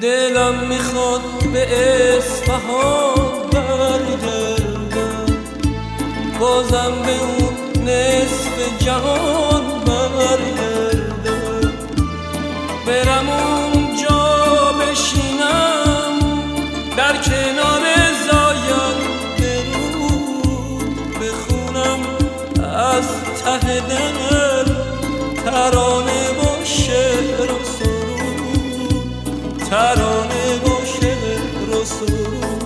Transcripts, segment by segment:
دلم میخواد به اصفهان برگردم، بازم به اون نصف جهان برگردم، برم اونجا بشینم در کنار زاینده رود، بخونم از ته دل ترانه و شعر و سرود، ترانه و شعر و سرود.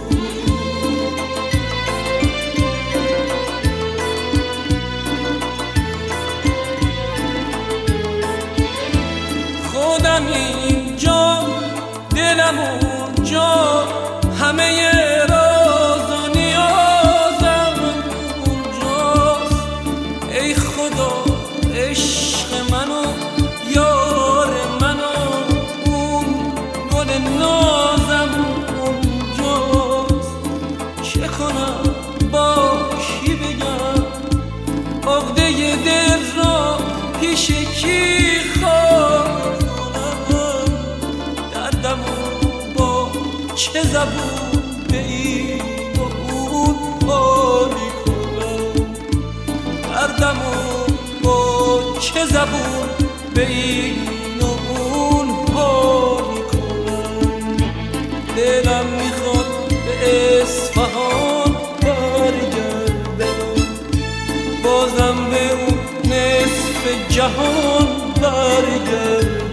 خودم اینجا دلم اونجا، همه راز و نیازم اونجاست. ای خدا عشق منو یار منو، اون گل نازم اونجاست. چه کنم با کی بگم عقده دل را پیش کی خواهد کنم، دردمو با چه زبون به این و اون حالی کنم، دردمو با چه زبون به این و اون حالی کنم. دلم میخواد به اصفهان برگردم، بازم به اون نصف جهان برگردم.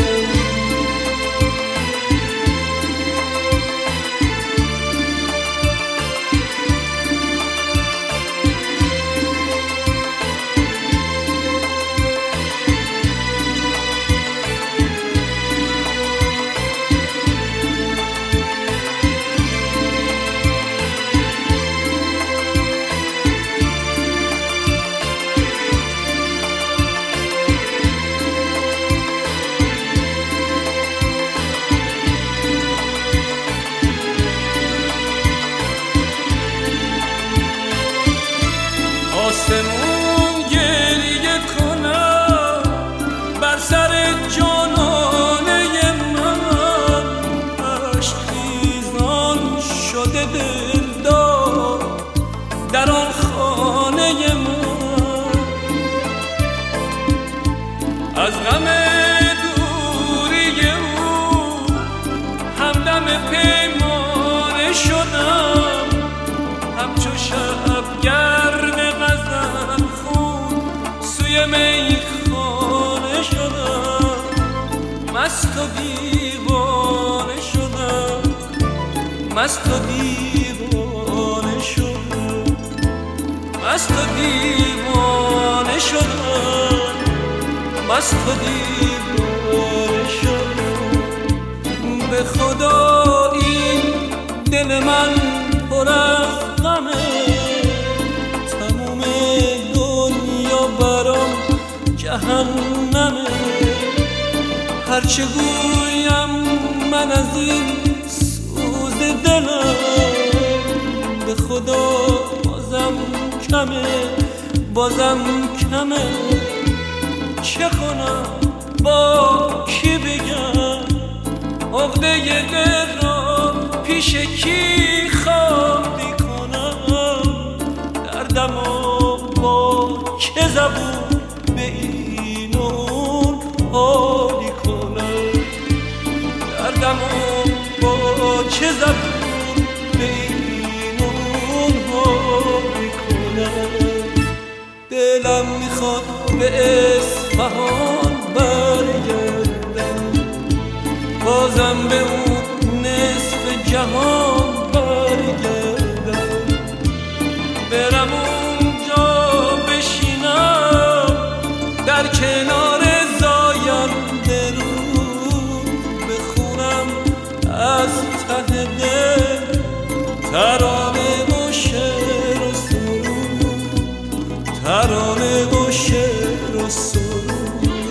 آسمون گریه کنم بر سر جانانه من، عشق خیزان شده دلدار در آن خانه من. از غم دوری او همدم پیمانه شدم، همچو شبگرد سوی میخانه شدم، مست و دیوانه شدم، مست و دیوانه شدم، مست و دیوانه شدم، مست و دیوانه شدم. به خدا این دل من پر از غمه، تموم دنیا برام جهنمه. هرچه گویم من از این سوز دلم، به خدا بازم کمه، بازم کمه. چه کنم با کی بگم عقده دل را پیش کی خالی کنم، دردمو با چه زبون به این و اون حالی کنم، دردمو با چه زبون به این و اون حالی کنم. دلم میخواد به اصفهان برگردم، بازم به اون نصف جهان برگردم، برم اونجا بشینم در کنار زاینده رود، بخونم از ته دل ترانه و شعر و سرود، ترانه و شعر و سرود.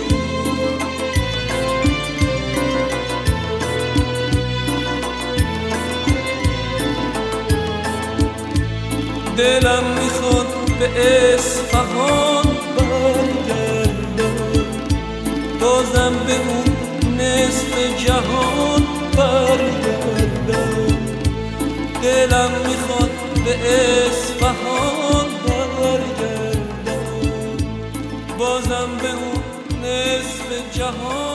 دلم میخواد به اصفهان برگردم، بازم به اون نصف جهان برگردم. اصفهان برگردم، بازم به اون نصف جهان